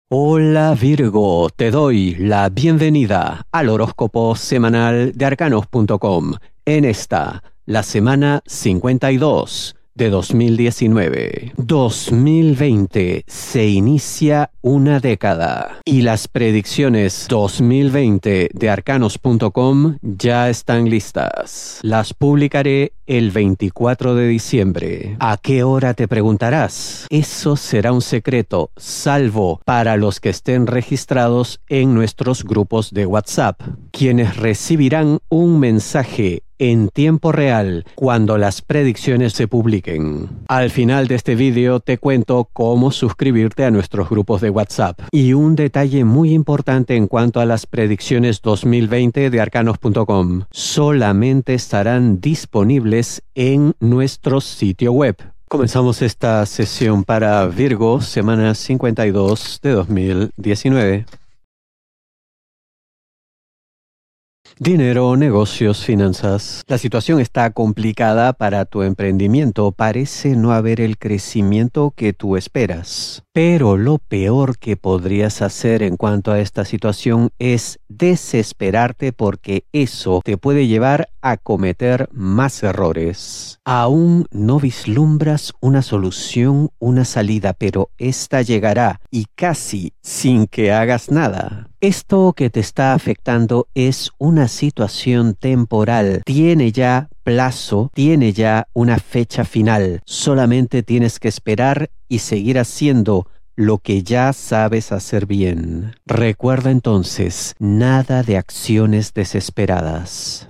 Hola Virgo, te doy la bienvenida al horóscopo semanal de arcanos.com en la semana 52 de 2019. 2020 se inicia una década y las predicciones 2020 de arcanos.com ya están listas. Las publicaré el 24 de diciembre. ¿A qué hora te preguntarás? Eso será un secreto, salvo para los que estén registrados en nuestros grupos de WhatsApp, quienes recibirán un mensaje en tiempo real cuando las predicciones se publiquen. Al final de este vídeo te cuento cómo suscribirte a nuestros grupos de WhatsApp. Y un detalle muy importante en cuanto a las predicciones 2020 de arcanos.com. Solamente estarán disponibles en nuestro sitio web. Comenzamos esta sesión para Virgo, semana 52 de 2019. Dinero, negocios, finanzas. La situación está complicada para tu emprendimiento. Parece no haber el crecimiento que tú esperas. Pero lo peor que podrías hacer en cuanto a esta situación es desesperarte, porque eso te puede llevar a cometer más errores. Aún no vislumbras una solución, una salida, pero esta llegará y casi sin que hagas nada. Esto que te está afectando es una situación temporal. Tiene ya plazo, tiene ya una fecha final. Solamente tienes que esperar y seguir haciendo lo que ya sabes hacer bien. Recuerda entonces, nada de acciones desesperadas.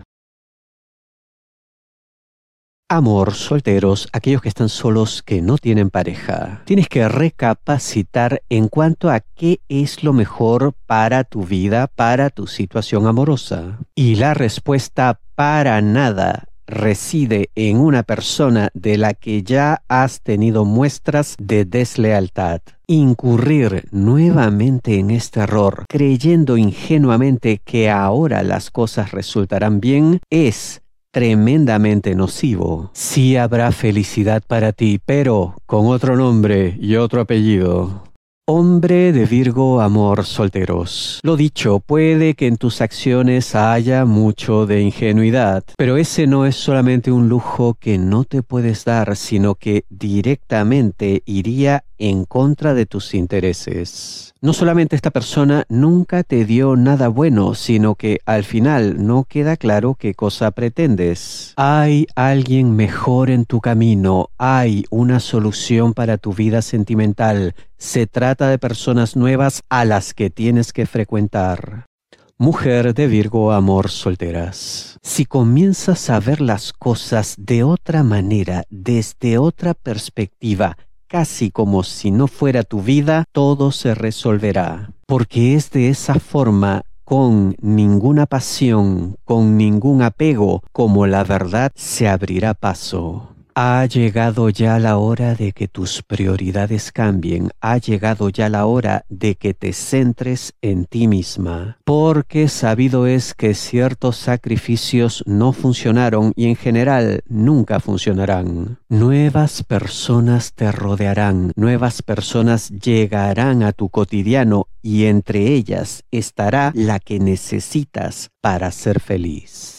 Amor, solteros, aquellos que están solos, que no tienen pareja. Tienes que recapacitar en cuanto a qué es lo mejor para tu vida, para tu situación amorosa. Y la respuesta para nada reside en una persona de la que ya has tenido muestras de deslealtad. Incurrir nuevamente en este error, creyendo ingenuamente que ahora las cosas resultarán bien, es tremendamente nocivo. Sí habrá felicidad para ti, pero con otro nombre y otro apellido. Hombre de Virgo, amor, solteros. Lo dicho, puede que en tus acciones haya mucho de ingenuidad, pero ese no es solamente un lujo que no te puedes dar, sino que directamente iría en contra de tus intereses. No solamente esta persona nunca te dio nada bueno, sino que al final no queda claro qué cosa pretendes. Hay alguien mejor en tu camino, hay una solución para tu vida sentimental. Se trata de personas nuevas a las que tienes que frecuentar. Mujer de Virgo, amor, solteras. Si comienzas a ver las cosas de otra manera, desde otra perspectiva, casi como si no fuera tu vida, todo se resolverá. Porque es de esa forma, con ninguna pasión, con ningún apego, como la verdad se abrirá paso. Ha llegado ya la hora de que tus prioridades cambien. Ha llegado ya la hora de que te centres en ti misma. Porque sabido es que ciertos sacrificios no funcionaron y en general nunca funcionarán. Nuevas personas te rodearán. Nuevas personas llegarán a tu cotidiano y entre ellas estará la que necesitas para ser feliz.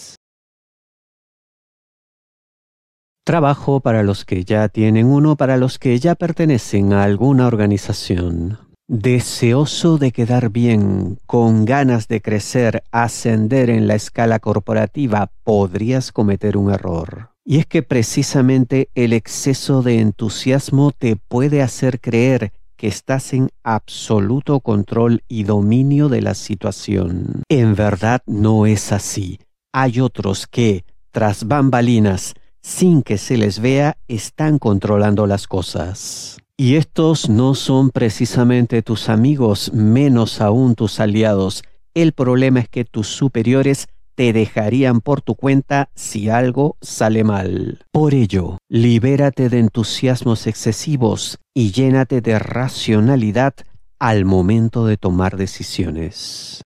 Trabajo para los que ya tienen uno, para los que ya pertenecen a alguna organización. Deseoso de quedar bien, con ganas de crecer, ascender en la escala corporativa, podrías cometer un error. Y es que precisamente el exceso de entusiasmo te puede hacer creer que estás en absoluto control y dominio de la situación. En verdad no es así. Hay otros que, tras bambalinas, sin que se les vea, están controlando las cosas. Y estos no son precisamente tus amigos, menos aún tus aliados. El problema es que tus superiores te dejarían por tu cuenta si algo sale mal. Por ello, libérate de entusiasmos excesivos y llénate de racionalidad al momento de tomar decisiones.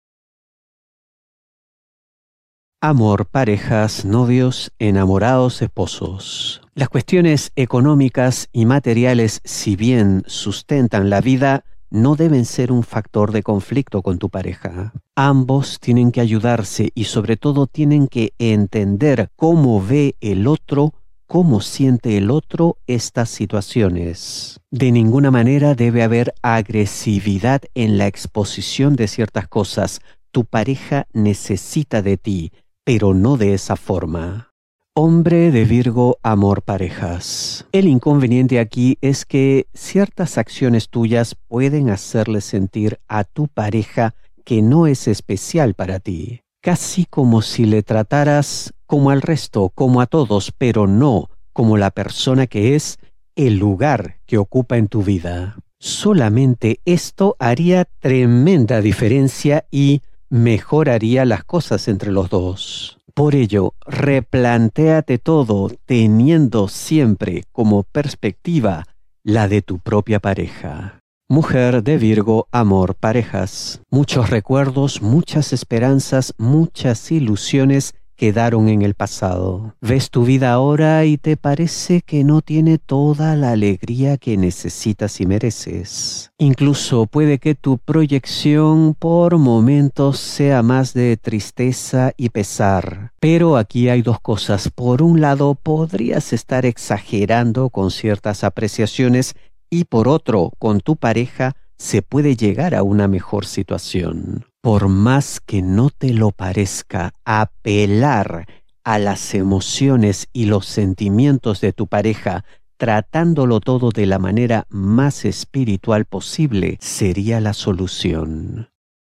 Amor, parejas, novios, enamorados, esposos. Las cuestiones económicas y materiales, si bien sustentan la vida, no deben ser un factor de conflicto con tu pareja. Ambos tienen que ayudarse y sobre todo tienen que entender cómo ve el otro, cómo siente el otro estas situaciones. De ninguna manera debe haber agresividad en la exposición de ciertas cosas. Tu pareja necesita de ti, pero no de esa forma. Hombre de Virgo, amor parejas. El inconveniente aquí es que ciertas acciones tuyas pueden hacerle sentir a tu pareja que no es especial para ti. Casi como si le trataras como al resto, como a todos, pero no como la persona que es, el lugar que ocupa en tu vida. Solamente esto haría tremenda diferencia y mejoraría las cosas entre los dos. Por ello, replantéate todo teniendo siempre como perspectiva la de tu propia pareja. Mujer de Virgo, amor, parejas. Muchos recuerdos, muchas esperanzas, muchas ilusiones quedaron en el pasado. Ves tu vida ahora y te parece que no tiene toda la alegría que necesitas y mereces. Incluso puede que tu proyección por momentos sea más de tristeza y pesar. Pero aquí hay dos cosas. Por un lado, podrías estar exagerando con ciertas apreciaciones y por otro, con tu pareja se puede llegar a una mejor situación. Por más que no te lo parezca, apelar a las emociones y los sentimientos de tu pareja, tratándolo todo de la manera más espiritual posible, sería la solución.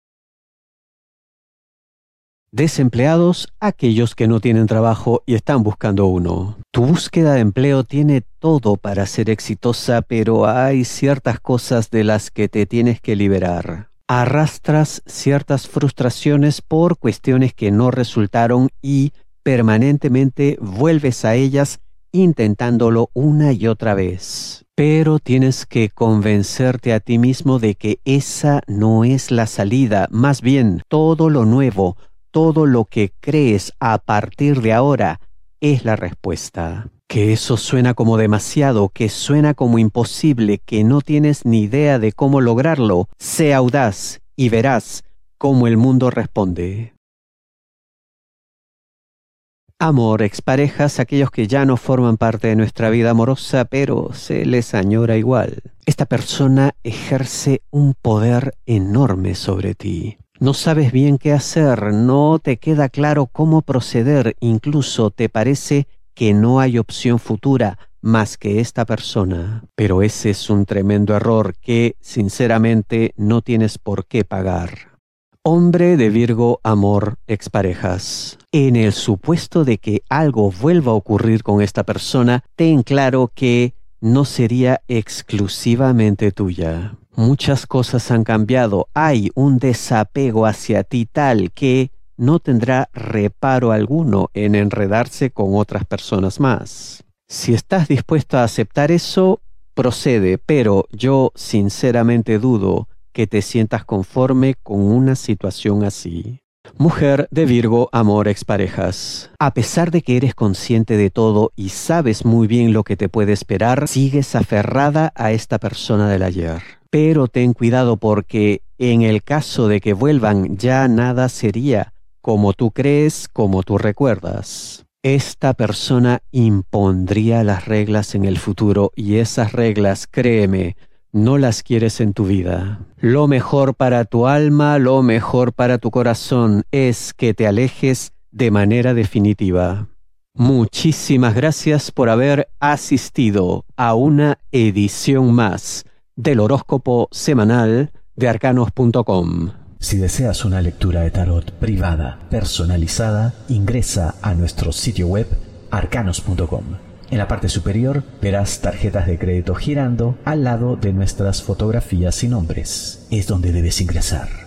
Desempleados, aquellos que no tienen trabajo y están buscando uno. Tu búsqueda de empleo tiene todo para ser exitosa, pero hay ciertas cosas de las que te tienes que liberar. Arrastras ciertas frustraciones por cuestiones que no resultaron y permanentemente vuelves a ellas intentándolo una y otra vez. Pero tienes que convencerte a ti mismo de que esa no es la salida, más bien todo lo nuevo, todo lo que crees a partir de ahora es la respuesta. Que eso suena como demasiado, que suena como imposible, que no tienes ni idea de cómo lograrlo. Sé audaz y verás cómo el mundo responde. Amor, exparejas, aquellos que ya no forman parte de nuestra vida amorosa, pero se les añora igual. Esta persona ejerce un poder enorme sobre ti. No sabes bien qué hacer, no te queda claro cómo proceder, incluso te parece que no hay opción futura más que esta persona. Pero ese es un tremendo error que, sinceramente, no tienes por qué pagar. Hombre de Virgo, amor, exparejas. En el supuesto de que algo vuelva a ocurrir con esta persona, ten claro que no sería exclusivamente tuya. Muchas cosas han cambiado. Hay un desapego hacia ti tal que no tendrá reparo alguno en enredarse con otras personas más. Si estás dispuesto a aceptar eso, procede, pero yo sinceramente dudo que te sientas conforme con una situación así. Mujer de Virgo, amor, exparejas. A pesar de que eres consciente de todo y sabes muy bien lo que te puede esperar, sigues aferrada a esta persona del ayer. Pero ten cuidado porque en el caso de que vuelvan ya nada sería como tú crees, como tú recuerdas. Esta persona impondría las reglas en el futuro y esas reglas, créeme, no las quieres en tu vida. Lo mejor para tu alma, lo mejor para tu corazón es que te alejes de manera definitiva. Muchísimas gracias por haber asistido a una edición más del horóscopo semanal de arcanos.com. Si deseas una lectura de tarot privada, personalizada, ingresa a nuestro sitio web arcanos.com. En la parte superior verás tarjetas de crédito girando al lado de nuestras fotografías y nombres. Es donde debes ingresar.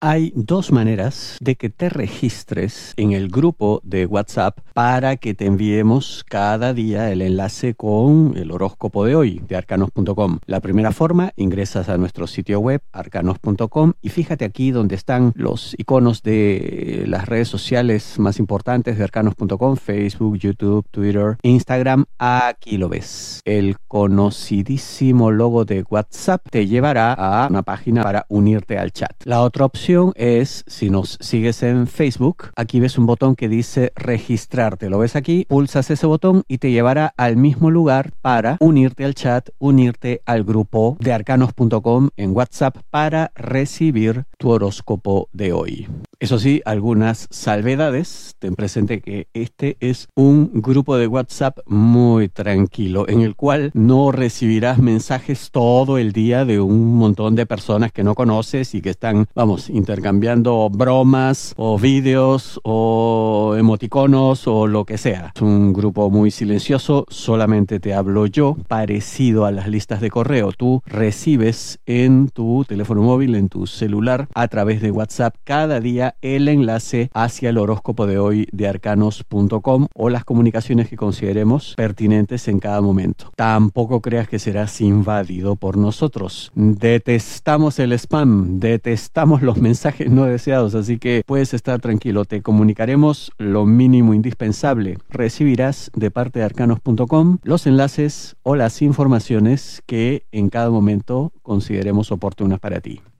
Hay dos maneras de que te registres en el grupo de WhatsApp para que te enviemos cada día el enlace con el horóscopo de hoy de arcanos.com. La primera forma, ingresas a nuestro sitio web arcanos.com y fíjate aquí donde están los iconos de las redes sociales más importantes de arcanos.com: Facebook, YouTube, Twitter, Instagram. Aquí lo ves. El conocidísimo logo de WhatsApp te llevará a una página para unirte al chat. La otra opción es, si nos sigues en Facebook, aquí ves un botón que dice registrarte. Lo ves aquí, pulsas ese botón y te llevará al mismo lugar para unirte al chat, unirte al grupo de arcanos.com en WhatsApp para recibir tu horóscopo de hoy. Eso sí, algunas salvedades. Ten presente que este es un grupo de WhatsApp muy tranquilo, en el cual no recibirás mensajes todo el día de un montón de personas que no conoces y que están, intercambiando bromas o vídeos o emoticonos o lo que sea. Es un grupo muy silencioso, solamente te hablo yo, parecido a las listas de correo. Tú recibes en tu teléfono móvil, en tu celular, a través de WhatsApp cada día el enlace hacia el horóscopo de hoy de arcanos.com o las comunicaciones que consideremos pertinentes en cada momento. Tampoco creas que serás invadido por nosotros. Detestamos el spam, detestamos los mensajes no deseados, así que puedes estar tranquilo. Te comunicaremos lo mínimo indispensable. Recibirás de parte de arcanos.com los enlaces o las informaciones que en cada momento consideremos oportunas para ti.